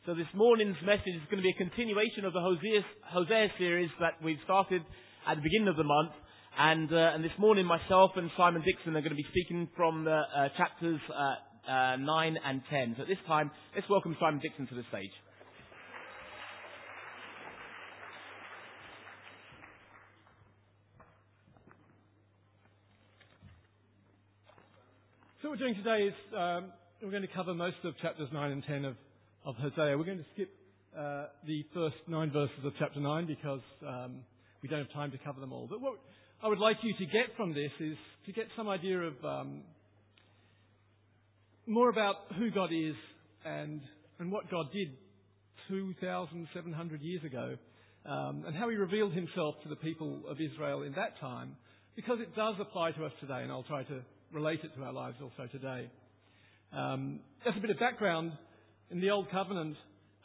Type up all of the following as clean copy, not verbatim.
So this morning's message is going to be a continuation of the Hosea series that we've started at the beginning of the month. And this morning, myself and Simon Dixon are going to be speaking from the chapters 9 and 10. So at this time, let's welcome Simon Dixon to the stage. So what we're doing today is we're going to cover most of chapters 9 and 10 of Hosea. We're going to skip the first 9 verses of chapter 9 because we don't have time to cover them all. But what I would like you to get from this is to get some idea of more about who God is and what God did 2,700 years ago and how He revealed Himself to the people of Israel in that time, because it does apply to us today, and I'll try to relate it to our lives also today. As a bit of background, in the Old Covenant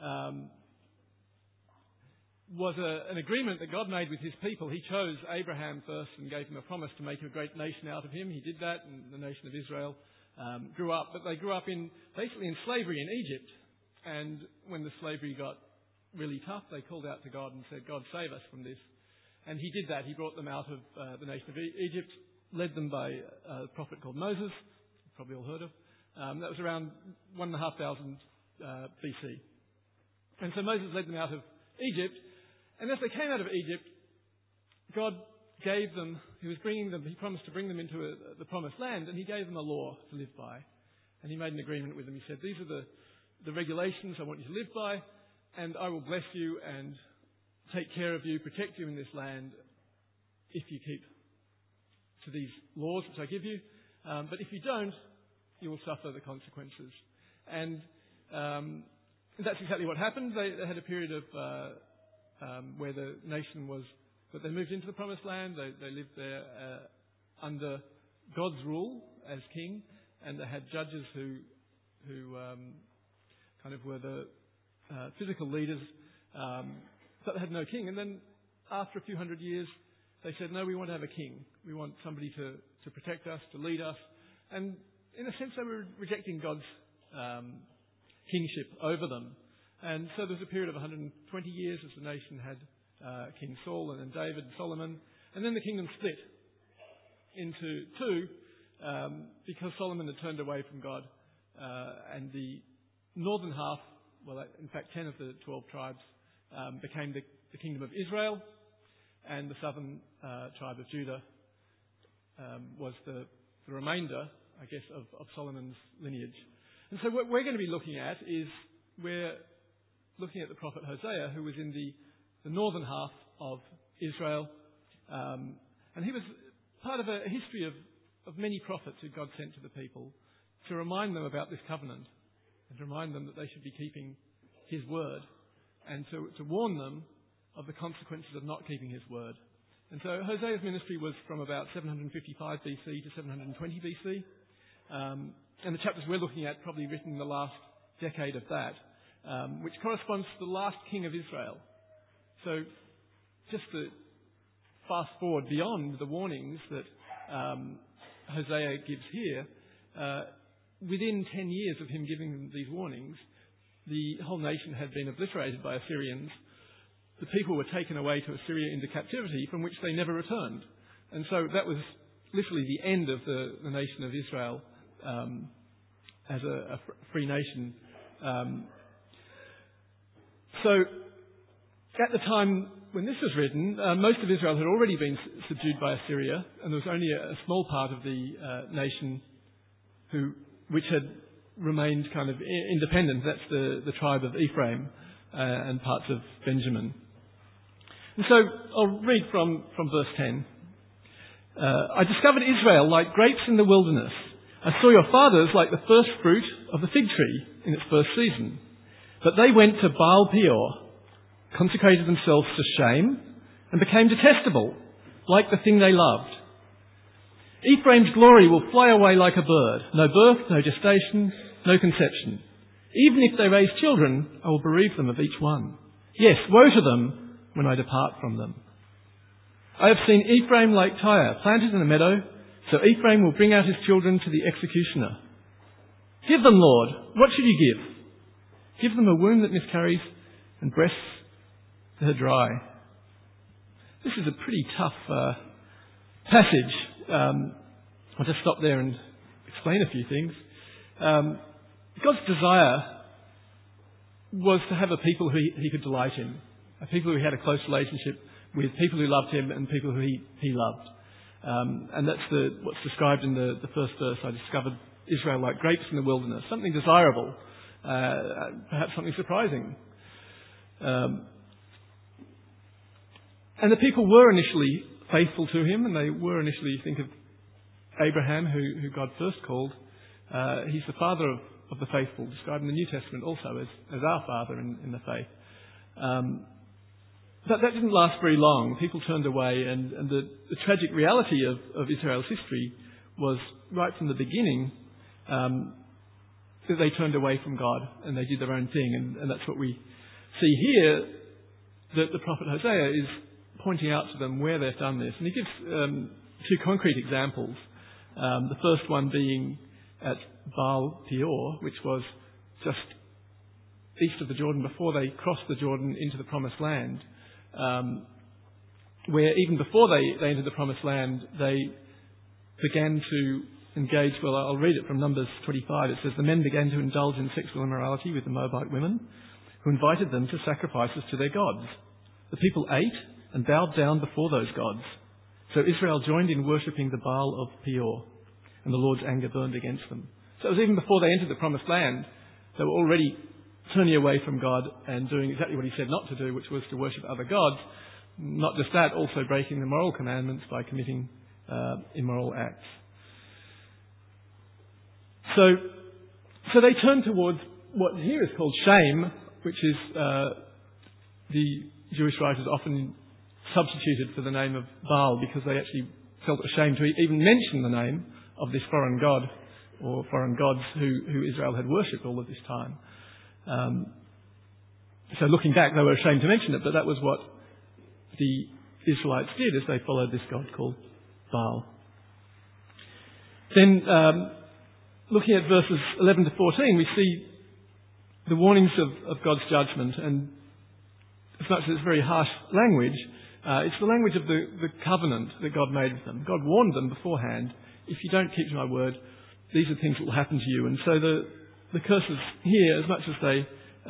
was an agreement that God made with His people. He chose Abraham first and gave him a promise to make a great nation out of him. He did that, and the nation of Israel grew up. But they grew up basically in slavery in Egypt. And when the slavery got really tough, they called out to God and said, "God, save us from this." And He did that. He brought them out of the nation of Egypt, led them by a prophet called Moses, you've probably all heard of. That was around 1,500 BC. And so Moses led them out of Egypt. And as they came out of Egypt, God gave them, He promised to bring them into the promised land, and He gave them a law to live by. And He made an agreement with them. He said, "These are the regulations I want you to live by, and I will bless you and take care of you, protect you in this land if you keep to these laws which I give you. But if you don't, you will suffer the consequences." And that's exactly what happened. They had a period of where the nation was, but they moved into the promised land. They lived there under God's rule as king, and they had judges who kind of were the physical leaders, but they had no king. And then after a few hundred years, they said, "No, we want to have a king. We want somebody to protect us, to lead us." And in a sense, they were rejecting God's kingship over them. And so there was a period of 120 years as the nation had King Saul and then David and Solomon. And then the kingdom split into two because Solomon had turned away from God. And the northern half, in fact 10 of the 12 tribes, became the kingdom of Israel. And the southern tribe of Judah was the remainder, I guess, of Solomon's lineage. And so what we're going to be looking at is we're looking at the prophet Hosea, who was in the northern half of Israel. And he was part of a history of many prophets who God sent to the people to remind them about this covenant and to remind them that they should be keeping His word and to warn them of the consequences of not keeping His word. And so Hosea's ministry was from about 755 BC to 720 BC. And the chapters we're looking at probably written in the last decade of that, which corresponds to the last king of Israel. So just to fast forward beyond the warnings that Hosea gives here, within 10 years of him giving them these warnings, the whole nation had been obliterated by Assyrians. The people were taken away to Assyria into captivity, from which they never returned. And so that was literally the end of the nation of Israel as a free nation. So at the time when this was written, most of Israel had already been subdued by Assyria, and there was only a small part of the nation which had remained kind of independent. That's the tribe of Ephraim and parts of Benjamin. And so I'll read from verse 10. "I discovered Israel like grapes in the wilderness. I saw your fathers like the first fruit of the fig tree in its first season. But they went to Baal Peor, consecrated themselves to shame, and became detestable, like the thing they loved. Ephraim's glory will fly away like a bird. No birth, no gestation, no conception. Even if they raise children, I will bereave them of each one. Yes, woe to them when I depart from them. I have seen Ephraim like Tyre, planted in a meadow, so Ephraim will bring out his children to the executioner. Give them, Lord, what should you give? Give them a womb that miscarries and breasts that are dry. This is a pretty tough passage. I'll just stop there and explain a few things. God's desire was to have a people who he could delight in, a people who he had a close relationship with, people who loved him and people who he loved. And that's what's described in the first verse. I discovered Israel like grapes in the wilderness, something desirable, perhaps something surprising. And the people were initially faithful to him, and they were initially, think of Abraham, who God first called. He's the father of the faithful, described in the New Testament also as our father in the faith. But that didn't last very long. People turned away, and the tragic reality of Israel's history was right from the beginning that they turned away from God and they did their own thing. And that's what we see here, that the prophet Hosea is pointing out to them where they've done this. And he gives two concrete examples. The first one being at Baal Peor, which was just east of the Jordan before they crossed the Jordan into the Promised Land, where even before they entered the Promised Land, they began to engage. Well, I'll read it from Numbers 25. It says, "The men began to indulge in sexual immorality with the Moabite women, who invited them to sacrifices to their gods. The people ate and bowed down before those gods. So Israel joined in worshipping the Baal of Peor, and the Lord's anger burned against them." So it was even before they entered the Promised Land, they were already turning away from God and doing exactly what he said not to do, which was to worship other gods. Not just that, also breaking the moral commandments by committing immoral acts. So they turned towards what here is called shame, which is the Jewish writers often substituted for the name of Baal because they actually felt ashamed to even mention the name of this foreign god or foreign gods who Israel had worshipped all of this time. So looking back, they were ashamed to mention it, but that was what the Israelites did as they followed this god called Baal. Then, looking at verses 11 to 14, we see the warnings of God's judgment, and as much as it's very harsh language, it's the language of the covenant that God made with them. God warned them beforehand, if you don't keep to my word, these are things that will happen to you. And so the curses here, as much as they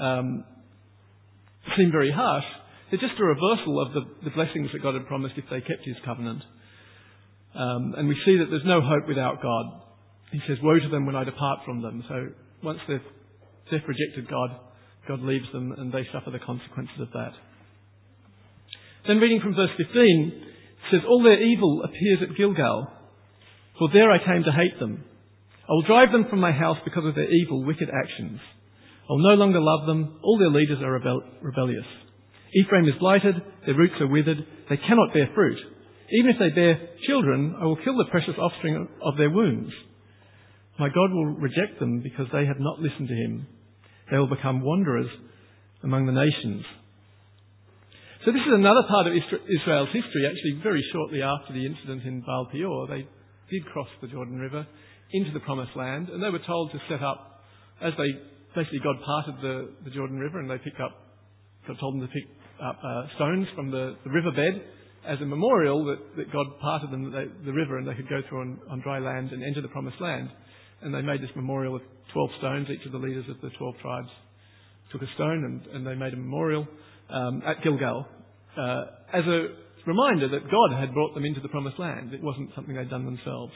seem very harsh, they're just a reversal of the blessings that God had promised if they kept his covenant. And we see that there's no hope without God. He says, "Woe to them when I depart from them." So once they've rejected God, God leaves them and they suffer the consequences of that. Then reading from verse 15, it says, "All their evil appears at Gilgal, for there I came to hate them. I will drive them from my house because of their evil, wicked actions. I will no longer love them. All their leaders are rebellious. Ephraim is blighted, their roots are withered, they cannot bear fruit. Even if they bear children, I will kill the precious offspring of their wombs. My God will reject them because they have not listened to him. They will become wanderers among the nations." So this is another part of Israel's history. Actually, very shortly after the incident in Baal Peor, they did cross the Jordan River into the Promised Land, and they were told to set up, as they basically God parted the Jordan River, and God told them to pick up stones from the riverbed as a memorial that God parted them the river, and they could go through on dry land and enter the Promised Land. And they made this memorial of 12 stones. Each of the leaders of the 12 tribes took a stone and they made a memorial at Gilgal as a reminder that God had brought them into the Promised Land. It wasn't something they'd done themselves.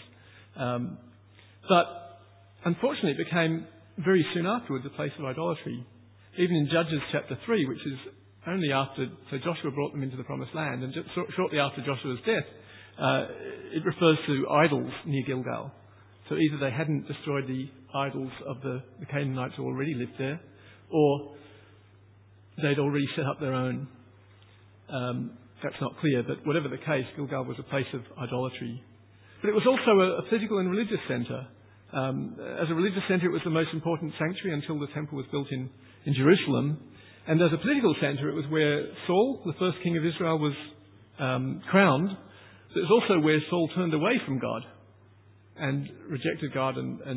But unfortunately it became very soon afterwards a place of idolatry. Even in Judges chapter 3, which is only after, so Joshua brought them into the Promised Land, and just shortly after Joshua's death, it refers to idols near Gilgal. So either they hadn't destroyed the idols of the Canaanites who already lived there, or they'd already set up their own. That's not clear, but whatever the case, Gilgal was a place of idolatry. But it was also a political and religious centre. As a religious centre, it was the most important sanctuary until the temple was built in Jerusalem. And as a political centre, it was where Saul, the first king of Israel, was crowned. But it was also where Saul turned away from God and rejected God and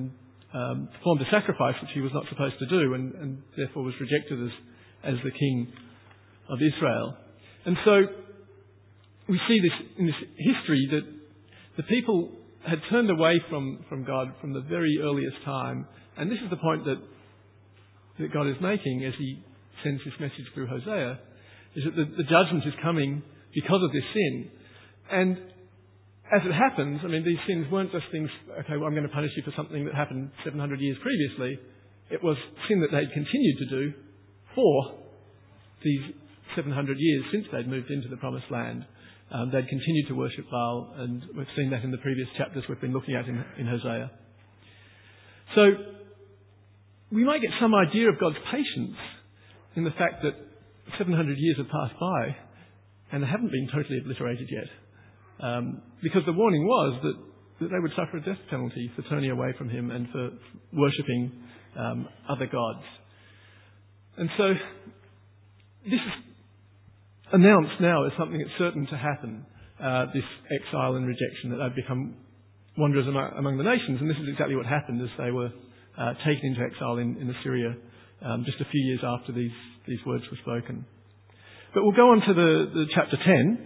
performed a sacrifice which he was not supposed to do, and therefore was rejected as the king of Israel. And so we see this in this history that the people had turned away from God from the very earliest time. And this is the point that God is making as he sends this message through Hosea, is that the judgment is coming because of this sin. And as it happens, I mean, these sins weren't just things, okay, well, I'm going to punish you for something that happened 700 years previously. It was sin that they'd continued to do for these 700 years since they'd moved into the Promised Land. They'd continued to worship Baal, and we've seen that in the previous chapters we've been looking at in Hosea. So we might get some idea of God's patience in the fact that 700 years have passed by and they haven't been totally obliterated yet. Because the warning was that they would suffer a death penalty for turning away from him and for worshipping other gods. And so this is announced now as something that's certain to happen, this exile and rejection, that they've become wanderers among the nations. And this is exactly what happened as they were taken into exile in Assyria just a few years after these words were spoken. But we'll go on to the chapter 10.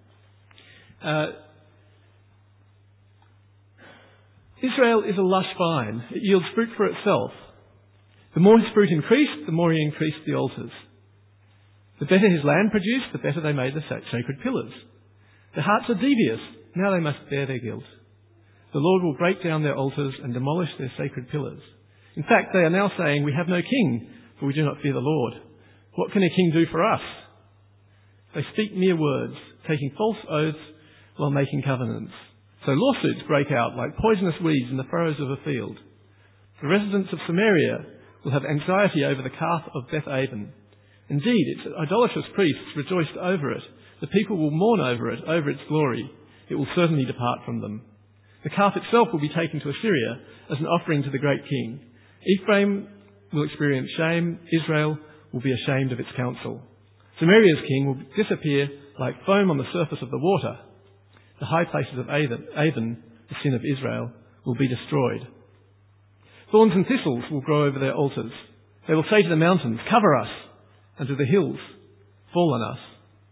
Israel is a lush vine. It yields fruit for itself. The more his fruit increased, the more he increased the altars. The better his land produced, the better they made the sacred pillars. Their hearts are devious. Now they must bear their guilt. The Lord will break down their altars and demolish their sacred pillars. In fact, they are now saying, we have no king, for we do not fear the Lord. What can a king do for us? They speak mere words, taking false oaths while making covenants. So lawsuits break out like poisonous weeds in the furrows of a field. The residents of Samaria will have anxiety over the calf of Beth-aven. Indeed, its idolatrous priests rejoiced over it. The people will mourn over it, over its glory. It will certainly depart from them. The calf itself will be taken to Assyria as an offering to the great king. Ephraim will experience shame. Israel will be ashamed of its counsel. Samaria's king will disappear like foam on the surface of the water. The high places of Avon, the sin of Israel, will be destroyed. Thorns and thistles will grow over their altars. They will say to the mountains, cover us, and to the hills, fall on us.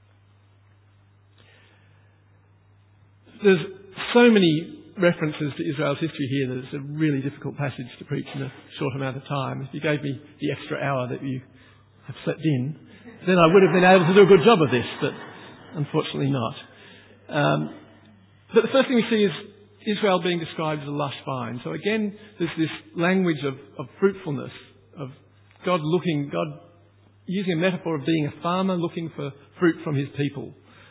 There's so many references to Israel's history here that it's a really difficult passage to preach in a short amount of time. If you gave me the extra hour that you have slept in, then I would have been able to do a good job of this, but unfortunately not. But the first thing we see is Israel being described as a lush vine. So again, there's this language of fruitfulness, of God using a metaphor of being a farmer looking for fruit from his people.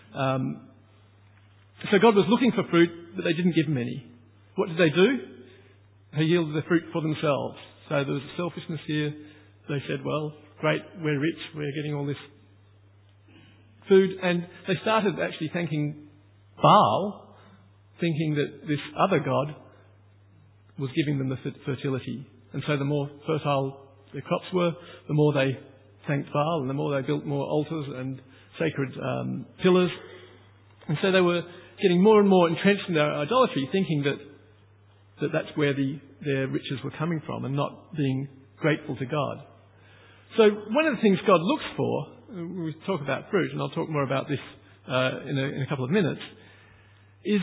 So God was looking for fruit, but they didn't give him any. What did they do? They yielded the fruit for themselves. So there was a selfishness here. They said, well, great, we're rich, we're getting all this food. And they started actually thanking Baal, thinking that this other god was giving them the fertility. And so the more fertile their crops were, the more they thanked Baal, and the more they built more altars and sacred pillars. And so they were getting more and more entrenched in their idolatry, thinking that that's where their riches were coming from, and not being grateful to God. So one of the things God looks for, we talk about fruit, and I'll talk more about this in a couple of minutes, is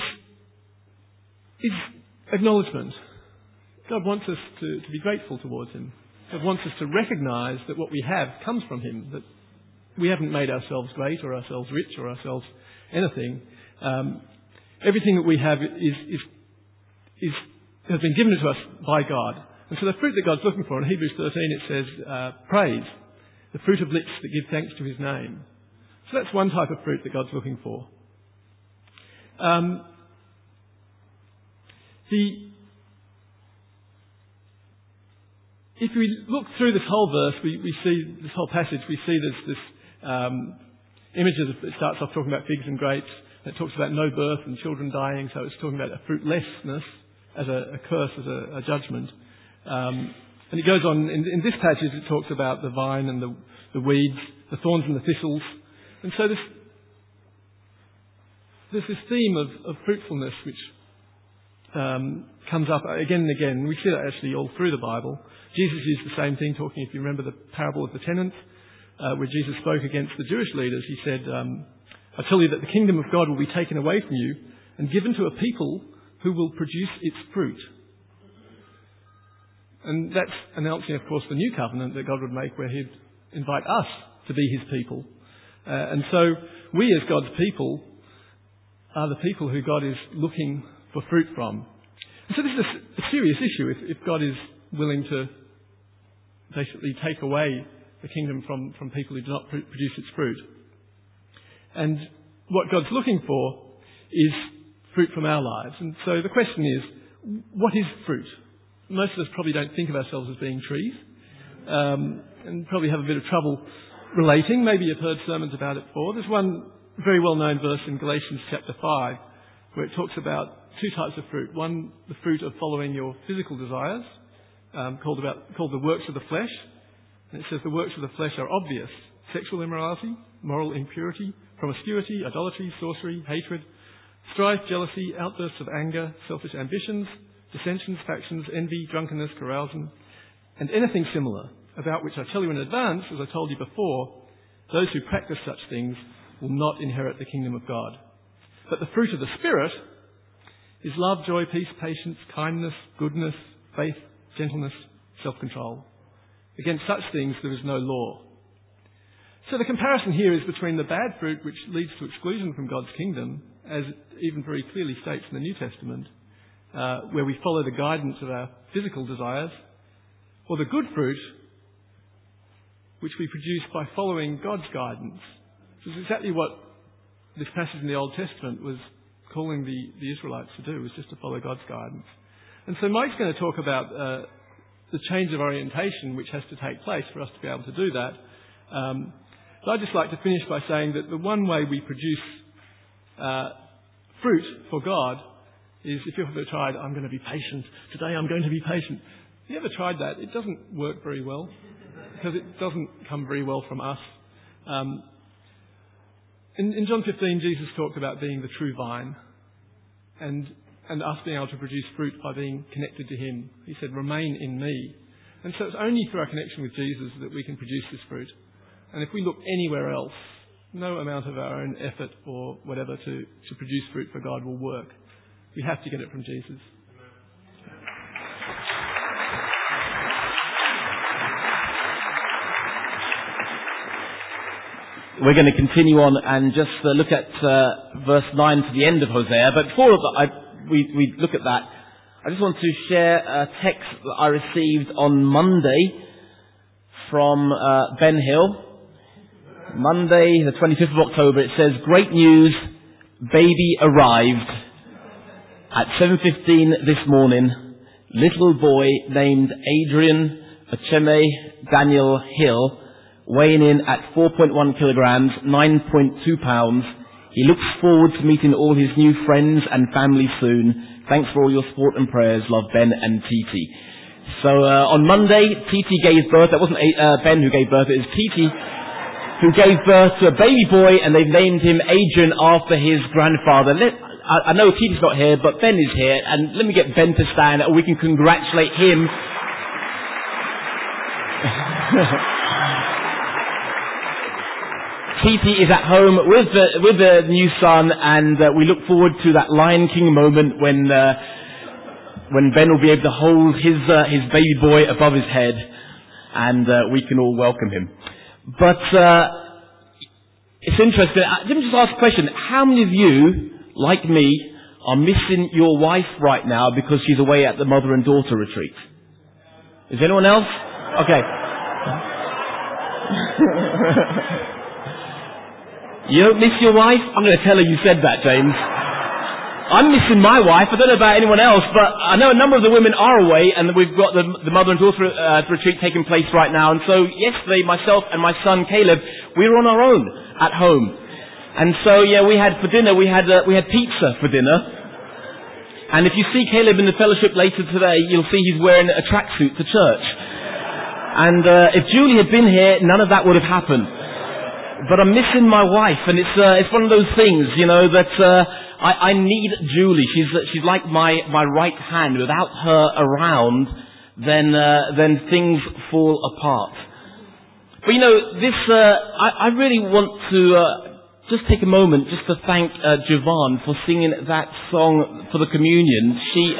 acknowledgement. God wants us to be grateful towards him. God wants us to recognise that what we have comes from him, that we haven't made ourselves great or ourselves rich or ourselves anything. Everything that we have has been given to us by God. And so the fruit that God's looking for, in Hebrews 13 it says praise, the fruit of lips that give thanks to his name. So that's one type of fruit that God's looking for. If we look through this whole verse, we see this whole passage, we see this images. It starts off talking about figs and grapes. It talks about no birth and children dying, so it's talking about a fruitlessness as a curse, as a judgment. And it goes on, in this passage it talks about the vine and the weeds, the thorns and the thistles. And so there's this theme of fruitfulness which comes up again and again. We see that actually all through the Bible. Jesus used the same thing, talking, if you remember the parable of the tenants, where Jesus spoke against the Jewish leaders. He said, I tell you that the kingdom of God will be taken away from you and given to a people who will produce its fruit. And that's announcing, of course, the new covenant that God would make, where he'd invite us to be his people. And so we as God's people are the people who God is looking for fruit from. And so this is a serious issue if God is willing to basically take away the kingdom from people who do not produce its fruit. And what God's looking for is fruit from our lives. And so the question is, what is fruit? Most of us probably don't think of ourselves as being trees, and probably have a bit of trouble relating. Maybe you've heard sermons about it before. There's one very well-known verse in Galatians chapter 5 where it talks about two types of fruit. One, the fruit of following your physical desires, called the works of the flesh. And it says the works of the flesh are obvious: sexual immorality, moral impurity, promiscuity, idolatry, sorcery, hatred, strife, jealousy, outbursts of anger, selfish ambitions, dissensions, factions, envy, drunkenness, carousing, and anything similar, about which I tell you in advance, as I told you before, those who practice such things will not inherit the kingdom of God. But the fruit of the Spirit is love, joy, peace, patience, kindness, goodness, faith, gentleness, self-control. Against such things there is no law. So the comparison here is between the bad fruit, which leads to exclusion from God's kingdom, as it even very clearly states in the New Testament, where we follow the guidance of our physical desires, or the good fruit, which we produce by following God's guidance. This is exactly what this passage in the Old Testament was calling the Israelites to do, was just to follow God's guidance. And so Mike's going to talk about the change of orientation which has to take place for us to be able to do that. But I'd just like to finish by saying that the one way we produce fruit for God is, if you've ever tried, I'm going to be patient. Today I'm going to be patient. If you ever tried that, it doesn't work very well, because it doesn't come very well from us. In John 15, Jesus talked about being the true vine and us being able to produce fruit by being connected to him. He said, remain in me. And so it's only through our connection with Jesus that we can produce this fruit. And if we look anywhere else, no amount of our own effort or whatever to produce fruit for God will work. We have to get it from Jesus. We're going to continue on and just look at verse 9 to the end of Hosea. But before we look at that, I just want to share a text that I received on Monday from Ben Hill. Monday, the 25th of October. It says, "Great news, baby arrived. At 7:15 this morning, little boy named Adrian Acheme Daniel Hill, weighing in at 4.1 kilograms, 9.2 pounds. He looks forward to meeting all his new friends and family soon. Thanks for all your support and prayers. Love, Ben and Titi." So on Monday, Titi gave birth. That wasn't Ben who gave birth, it was Titi who gave birth to a baby boy, and they've named him Adrian after his grandfather. I know Titi's not here, but Ben is here, and let me get Ben to stand, and we can congratulate him. Titi is at home with the new son, and we look forward to that Lion King moment when Ben will be able to hold his baby boy above his head, and we can all welcome him. But it's interesting. Let me just ask a question. How many of you, like me, are missing your wife right now because she's away at the mother and daughter retreat? Is anyone else? Okay. You don't miss your wife? I'm going to tell her you said that, James. I'm missing my wife. I don't know about anyone else, but I know a number of the women are away, and we've got the mother and daughter retreat taking place right now. And so yesterday, myself and my son Caleb, we were on our own at home. And so we had for dinner, we had pizza for dinner. And if you see Caleb in the fellowship later today, you'll see he's wearing a tracksuit to church. And if Julie had been here, none of that would have happened. But I'm missing my wife, and it's one of those things, that I need Julie. She's like my right hand. Without her around, then things fall apart. But I really want to just take a moment just to thank Javon for singing that song for the communion.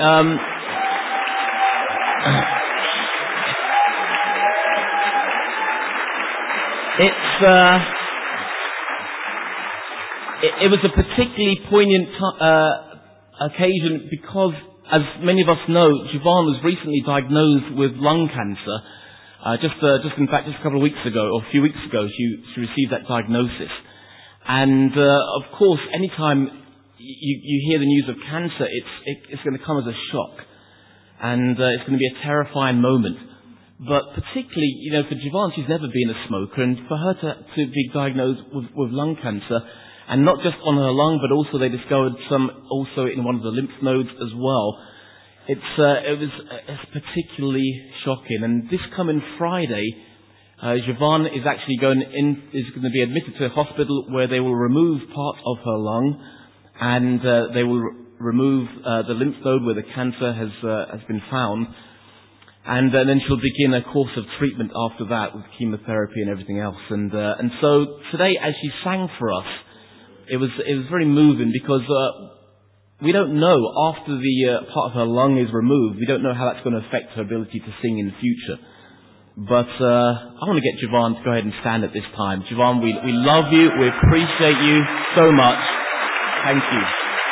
It was a particularly poignant occasion because, as many of us know, Javon was recently diagnosed with lung cancer. Just in fact, just a couple of weeks ago, or a few weeks ago, she received that diagnosis. And of course, anytime you hear the news of cancer, it's going to come as a shock, and it's going to be a terrifying moment. But particularly, for Javon, she's never been a smoker, and for her to be diagnosed with lung cancer. And not just on her lung, but also they discovered some also in one of the lymph nodes as well. It's particularly shocking. And this coming Friday, Javon is actually going to be admitted to a hospital where they will remove part of her lung, and they will remove the lymph node where the cancer has been found. And then she'll begin a course of treatment after that with chemotherapy and everything else. And so today, as she sang for us, it was very moving because we don't know, after the part of her lung is removed, we don't know how that's going to affect her ability to sing in the future. But I want to get Javon to go ahead and stand at this time. Javon, we love you. We appreciate you so much. Thank you.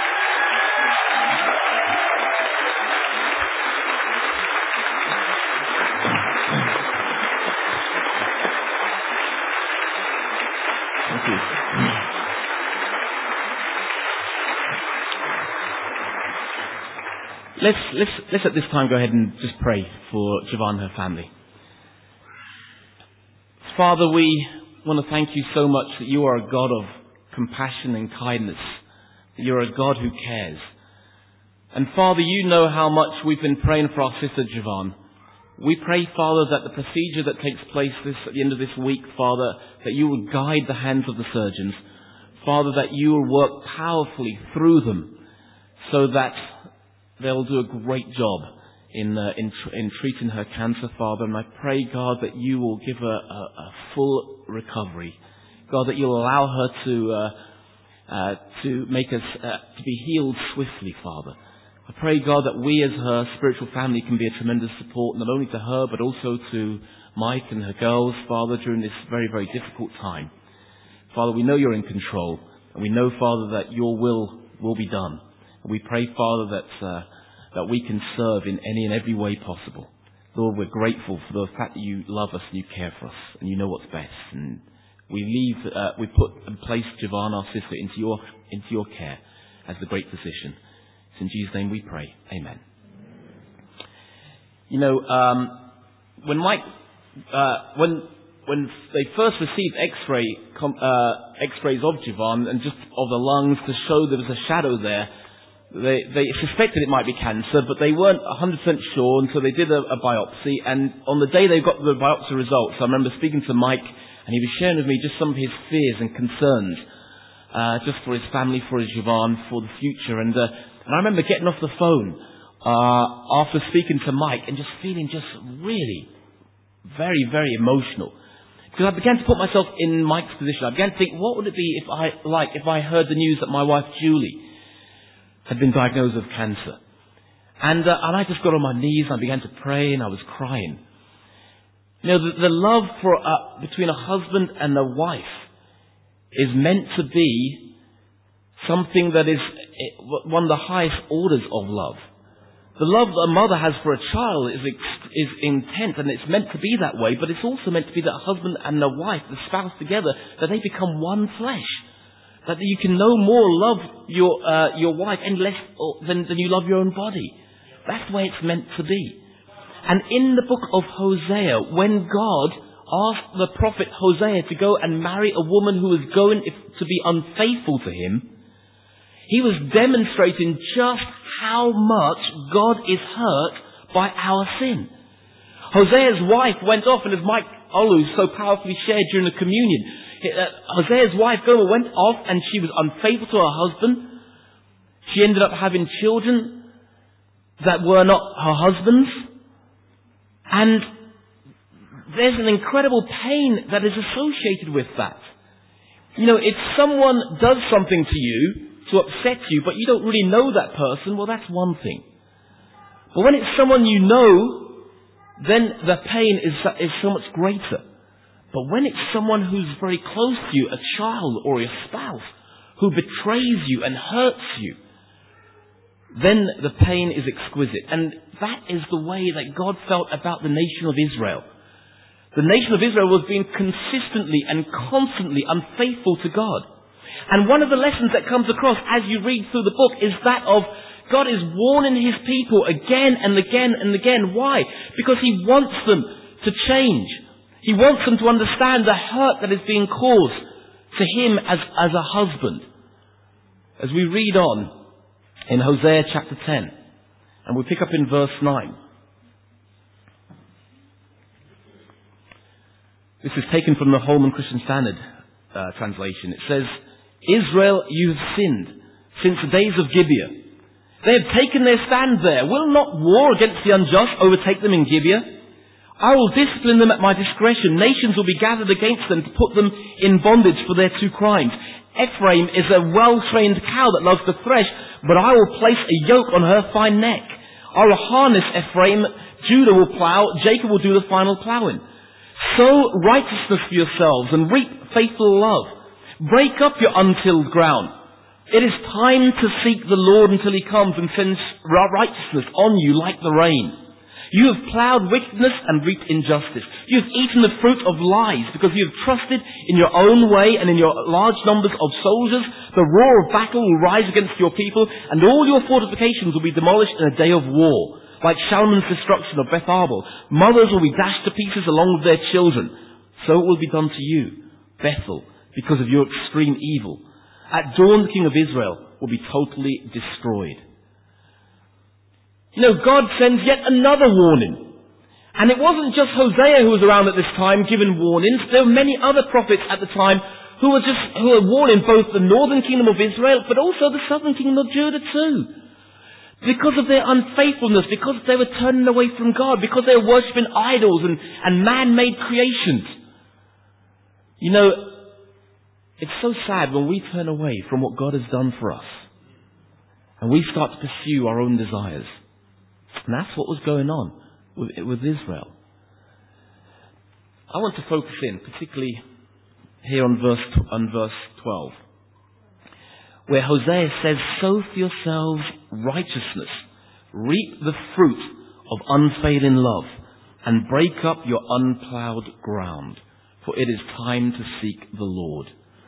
Thank you. Let's at this time go ahead and just pray for Javon and her family. Father, we want to thank you so much that you are a God of compassion and kindness, that you're a God who cares. And Father, you know how much we've been praying for our sister Javon. We pray, Father, that the procedure that takes place at the end of this week, Father, that you will guide the hands of the surgeons. Father, that you will work powerfully through them so that they'll do a great job in treating her cancer, Father. And I pray, God, that you will give her a full recovery. God, that you'll allow her to make us to be healed swiftly, Father. I pray, God, that we as her spiritual family can be a tremendous support, not only to her, but also to Mike and her girls, Father, during this very, very difficult time. Father, we know you're in control, and we know, Father, that your will be done. We pray, Father, that we can serve in any and every way possible. Lord, we're grateful for the fact that you love us and you care for us and you know what's best. And we put and place Javon, our sister, into your care as the great physician. It's in Jesus' name we pray. Amen. When Mike, when they first received X-rays of Javon and just of the lungs to show there was a shadow there, they suspected it might be cancer, but they weren't 100% sure, and so they did a biopsy. And on the day they got the biopsy results, I remember speaking to Mike, and he was sharing with me just some of his fears and concerns, just for his family, for his Javon, for the future. And I remember getting off the phone after speaking to Mike and just feeling just really very, very emotional. Because I began to put myself in Mike's position. I began to think, what would it be if I heard the news that my wife Julie had been diagnosed with cancer? And I just got on my knees and I began to pray and I was crying. The love between a husband and a wife is meant to be something that is one of the highest orders of love. The love that a mother has for a child is intense, and it's meant to be that way, but it's also meant to be that a husband and a wife, the spouse together, that they become one flesh. That you can no more love your wife any less than you love your own body. That's the way it's meant to be. And in the book of Hosea, when God asked the prophet Hosea to go and marry a woman who was going to be unfaithful to him, he was demonstrating just how much God is hurt by our sin. Hosea's wife went off, and as Mike Olu so powerfully shared during the communion, Hosea's wife Gomer went off and she was unfaithful to her husband. She ended up having children that were not her husband's. And there's an incredible pain that is associated with that. You know, if someone does something to you to upset you, but you don't really know that person, well, that's one thing. But when it's someone you know, then the pain is so much greater. But when it's someone who's very close to you, a child or your spouse, who betrays you and hurts you, then the pain is exquisite. And that is the way that God felt about the nation of Israel. The nation of Israel was being consistently and constantly unfaithful to God. And one of the lessons that comes across as you read through the book is that of God is warning His people again and again and again. Why? Because He wants them to change. He wants them to understand the hurt that is being caused to Him as a husband. As we read on in Hosea chapter 10, and we'll pick up in verse 9. This is taken from the Holman Christian Standard translation. It says, Israel, you have sinned since the days of Gibeah. They have taken their stand there. Will not war against the unjust overtake them in Gibeah? I will discipline them at my discretion. Nations will be gathered against them to put them in bondage for their two crimes. Ephraim is a well-trained cow that loves to thresh, but I will place a yoke on her fine neck. I will harness Ephraim, Judah will plow, Jacob will do the final plowing. Sow righteousness for yourselves and reap faithful love. Break up your untilled ground. It is time to seek the Lord until He comes and sends righteousness on you like the rain. You have plowed wickedness and reaped injustice. You have eaten the fruit of lies because you have trusted in your own way and in your large numbers of soldiers. The roar of battle will rise against your people, and all your fortifications will be demolished in a day of war. Like Shalman's destruction of Beth Arbel, mothers will be dashed to pieces along with their children. So it will be done to you, Bethel, because of your extreme evil. At dawn, the king of Israel will be totally destroyed. You know, God sends yet another warning. And it wasn't just Hosea who was around at this time giving warnings. There were many other prophets at the time who were warning both the northern kingdom of Israel, but also the southern kingdom of Judah too. Because of their unfaithfulness, because they were turning away from God, because they were worshipping idols and man-made creations. You know, it's so sad when we turn away from what God has done for us and we start to pursue our own desires. And that's what was going on with Israel. I want to focus in, particularly here on verse 12. Where Hosea says, sow for yourselves righteousness, reap the fruit of unfailing love, and break up your unplowed ground, for it is time to seek the Lord.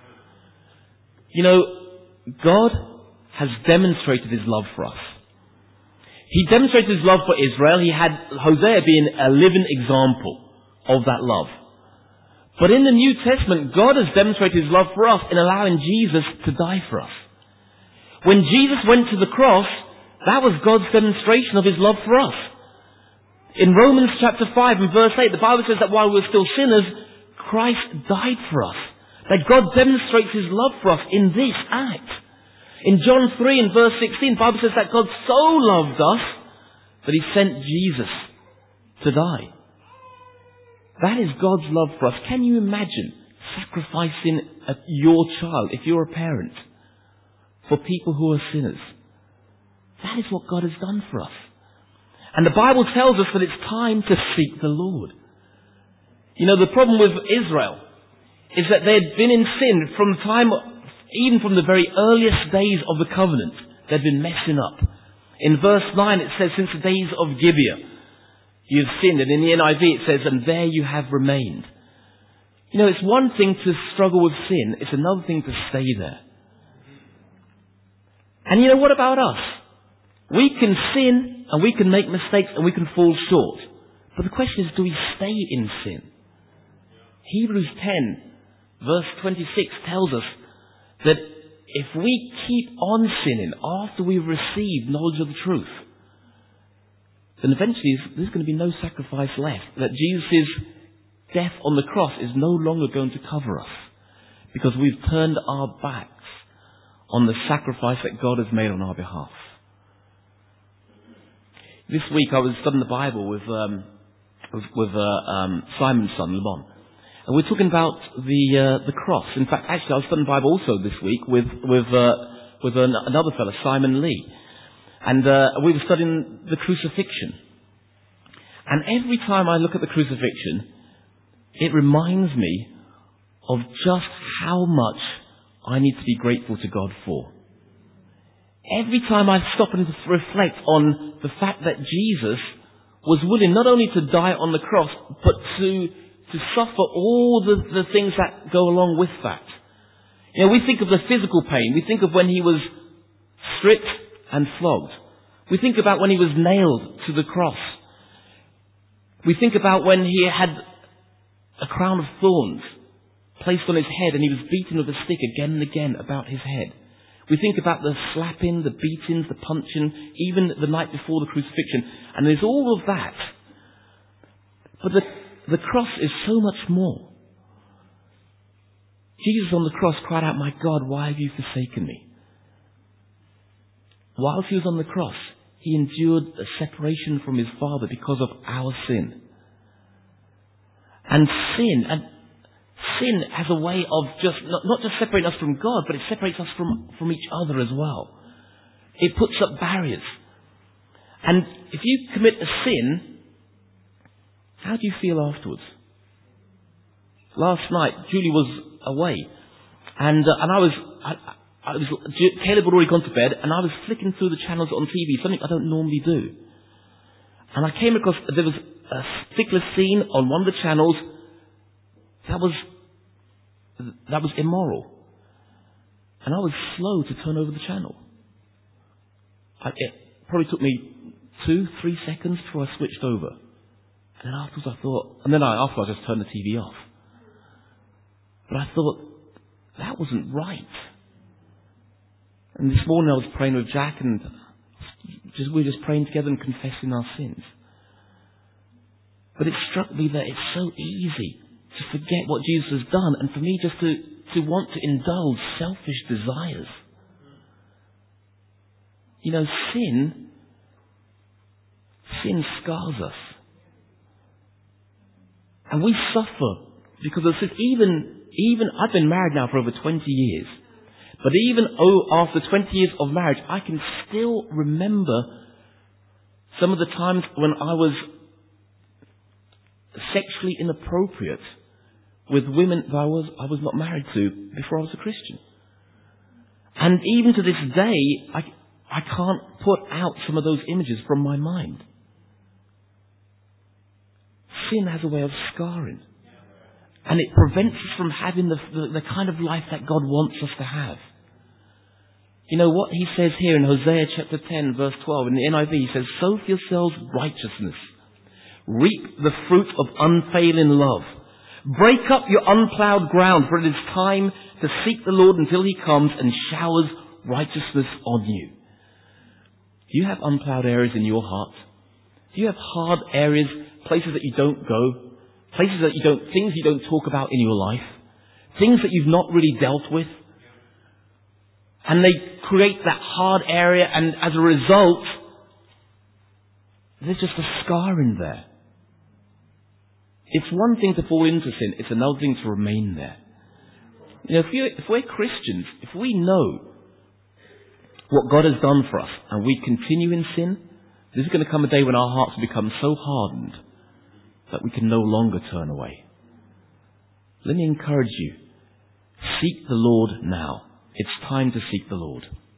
You know, God has demonstrated His love for us. He demonstrated His love for Israel. He had Hosea being a living example of that love. But in the New Testament, God has demonstrated His love for us in allowing Jesus to die for us. When Jesus went to the cross, that was God's demonstration of His love for us. In Romans chapter 5 and verse 8, the Bible says that while we were still sinners, Christ died for us. That God demonstrates His love for us in this act. In John 3 and verse 16, the Bible says that God so loved us that He sent Jesus to die. That is God's love for us. Can you imagine sacrificing your child, if you're a parent, for people who are sinners? That is what God has done for us. And the Bible tells us that it's time to seek the Lord. You know, the problem with Israel is that they had been in sin from the time, even from the very earliest days of the covenant. They'd been messing up. In verse 9 it says, since the days of Gibeah, you have sinned. And in the NIV it says, and there you have remained. You know, it's one thing to struggle with sin. It's another thing to stay there. And you know, what about us? We can sin and we can make mistakes and we can fall short. But the question is, do we stay in sin? Hebrews 10 verse 26 tells us that if we keep on sinning after we've received knowledge of the truth, then eventually there's going to be no sacrifice left. That Jesus' death on the cross is no longer going to cover us because we've turned our backs on the sacrifice that God has made on our behalf. This week I was studying the Bible with Simon's son, Lamont. And we're talking about the cross. In fact, actually I was studying the Bible also this week with another fellow, Simon Lee. And we were studying the crucifixion. And every time I look at the crucifixion, it reminds me of just how much I need to be grateful to God for. Every time I stop and reflect on the fact that Jesus was willing not only to die on the cross, but to suffer all the things that go along with that. You know, we think of the physical pain. We think of when he was stripped and flogged. We think about when he was nailed to the cross. We think about when he had a crown of thorns placed on his head and he was beaten with a stick again and again about his head. We think about the slapping, the beatings, the punching, even the night before the crucifixion. And there's all of that. But the cross is so much more. Jesus on the cross cried out, "My God, why have you forsaken me?" Whilst he was on the cross, he endured a separation from his Father because of our sin. And sin has a way of just not just separating us from God, but it separates us from each other as well. It puts up barriers. And if you commit a sin, how do you feel afterwards? Last night, Julie was away, and Caleb had already gone to bed, and I was flicking through the channels on TV, something I don't normally do. And I came across, there was a particular scene on one of the channels that was immoral. And I was slow to turn over the channel. It probably took me 2-3 seconds before I switched over. And then afterwards I thought, afterwards I just turned the TV off. But I thought, that wasn't right. And this morning I was praying with Jack, and we were just praying together and confessing our sins. But it struck me that it's so easy to forget what Jesus has done, and for me just to want to indulge selfish desires. You know, sin scars us. And we suffer because of sin. Even I've been married now for over 20 years. But even after 20 years of marriage, I can still remember some of the times when I was sexually inappropriate with women that I was not married to before I was a Christian. And even to this day, I can't put out some of those images from my mind. Sin has a way of scarring. And it prevents us from having the kind of life that God wants us to have. You know what he says here in Hosea chapter 10 verse 12 in the NIV, he says, "Sow for yourselves righteousness. Reap the fruit of unfailing love. Break up your unplowed ground, for it is time to seek the Lord until he comes and showers righteousness on you." Do you have unplowed areas in your heart? Do you have hard areas, places that you don't go? Places that things you don't talk about in your life? Things that you've not really dealt with? And they create that hard area, and as a result, there's just a scar in there. It's one thing to fall into sin, it's another thing to remain there. You know, if we're Christians, if we know what God has done for us, and we continue in sin, there's going to come a day when our hearts become so hardened that we can no longer turn away. Let me encourage you. Seek the Lord now. It's time to seek the Lord.